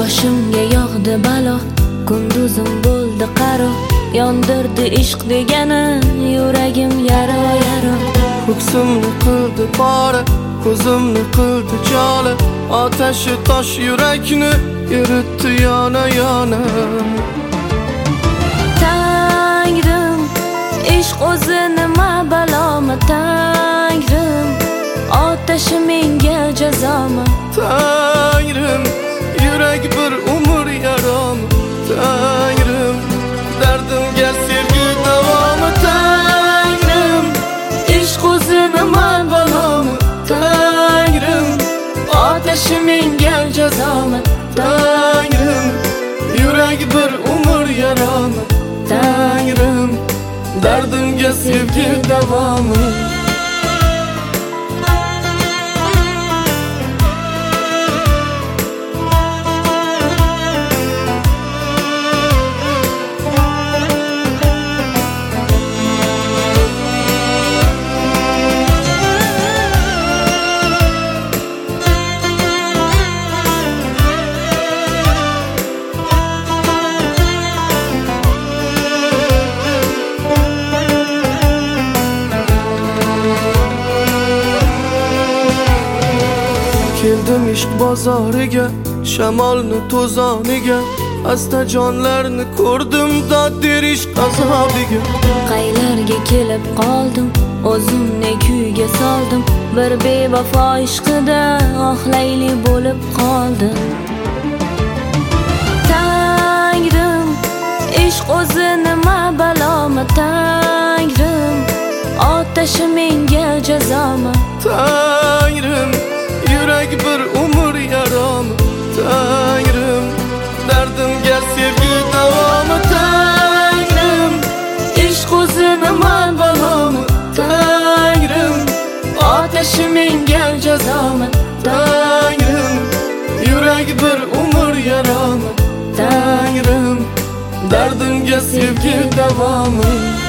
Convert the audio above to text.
Boshimga yog'di balo, kunduzim bo'ldi qaro, yondirdi ishq degani yuragim yaro yaro. Ko'ksimni qildi pora, ko'zimni qildi jola, otashi tosh yurakni eritdi yana yana. Tangrim, ishq o'zi nima balomi Tangrim, otashi menga jazomi Tangrim, yurak bir umr yaromi Tangrim, dardimga sevgi davomi Tangrim, ishq o'zi nima balomi Tangrim, otashi menga jazomi Tangrim, yurak bir umr yaromi Tangrim, dardimga sevgi davomi. Keldim ishq bozoriga, shamolni to'zoniga, asta jonlarni ko'rdim dod berish azobiga. Qaylarga kelib qoldim, o'zimni kuyga soldim, bir bevafo ishqida oxlayli bo'lib qoldim. Tangrim, ishq o'zi nima balomi Tangrim, otashi menga jazomi Tangrim, yurak bir umr yaromi Tangrim, dardimga sevgi davomi Tangrim, ishq o'zi nima balomi Tangrim, otashi menga jazomi Tangrim, yurak bir umr yaromi Tangrim, dardimga sevgi davomi.